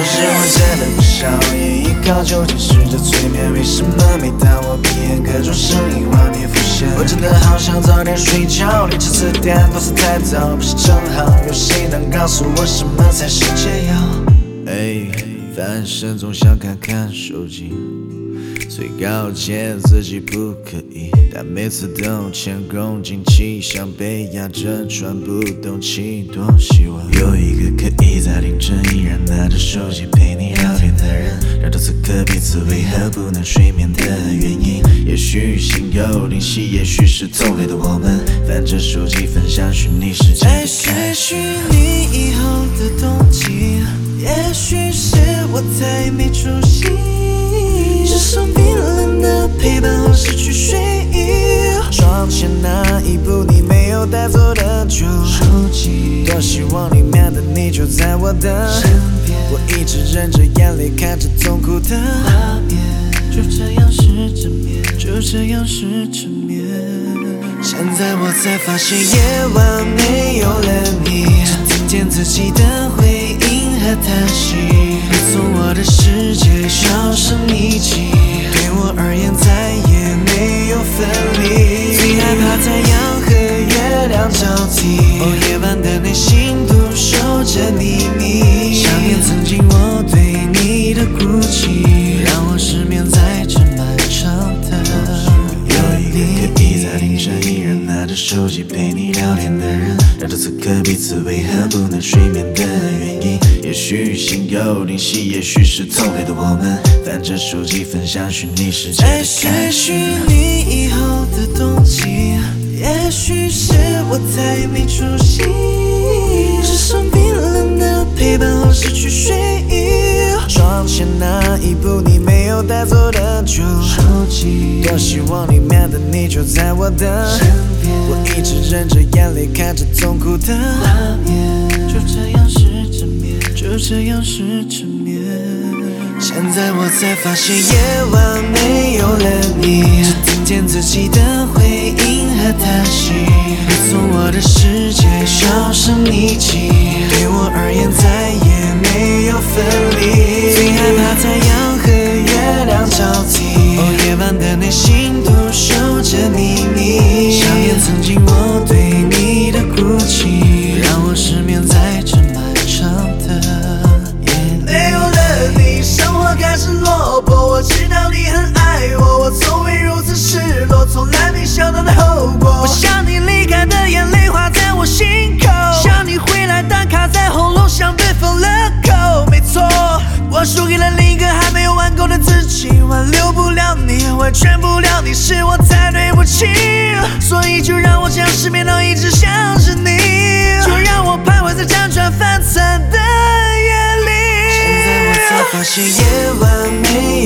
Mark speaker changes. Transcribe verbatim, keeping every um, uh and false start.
Speaker 1: 失望真的不少，也依靠酒精试着催眠。为什么每当我闭眼，各种声音画面浮现？我真的好想早点睡觉，凌晨四点都是太早，不是正好？有谁能告诉我什么才是解药？哎，翻身总想看看手机，最告诫自己不可以，但每次都前功尽弃，像被压着喘不动气，多希望有一个可以在凌晨依然拿着手机陪你聊天的人，聊到此刻彼此为何不能睡眠的原因。也许心有灵犀，也许是同类的我们，翻着手机分享虚拟世界的
Speaker 2: 在追寻你以后的动机，也许是我太没出息，只剩冰冷的陪伴后失去睡意。
Speaker 1: 窗前那一部你没有带走的旧手机，多希望里面的你就在我的身边。我一直忍着眼泪看着痛苦的画面，
Speaker 2: 就这样失着眠，就这样失着眠。
Speaker 1: 现在我才发现夜晚没有了你，只听见自己的回音和叹息，你从我的世界销声匿迹，对我而言再也没有分离。最害怕太阳和月亮交替，哦，夜晚的内心独守着秘密，想念曾经我对你的哭泣，让我失眠在这漫长的有一个可以在凌晨依然拿着手机陪你聊天的人，聊到此刻彼此为何不能睡眠的原因。也许心有灵犀，也许是同类的我们，翻着手机分享虚拟世界的
Speaker 2: 在追寻你以后的动机，也许是我太没出息，只剩冰冷的陪伴后失去睡意。
Speaker 1: 窗前那一部你没有带走的旧手机，多希望里面的你就在我的身边。我一直忍着眼泪看着痛苦的画面，
Speaker 2: 就这样失着眠，就这样失着眠。
Speaker 1: 现在我才发现夜晚没有了你，只听见自己的回音和叹息，你从我的世界销声匿迹，对我而言再也没有分离。最害怕太阳和月亮交替，哦，夜晚的内心独守着秘密，想念曾经我对你的哭泣，让我失眠在这漫长的夜里。
Speaker 2: 没有了你，生活开始落魄，我知道你很爱我，我从未如此失落，从来没想到的后果。我想你离开的眼泪化在我心口，想你回来但卡在喉咙，像被封了口。没错，我输给了另一个还没有玩够的自己，挽留不了你，完全不了你，是我太对不起，所以就让我这样失眠到一直想着你，就让我徘徊在辗转反侧的夜里。
Speaker 1: 现在我才发现夜晚没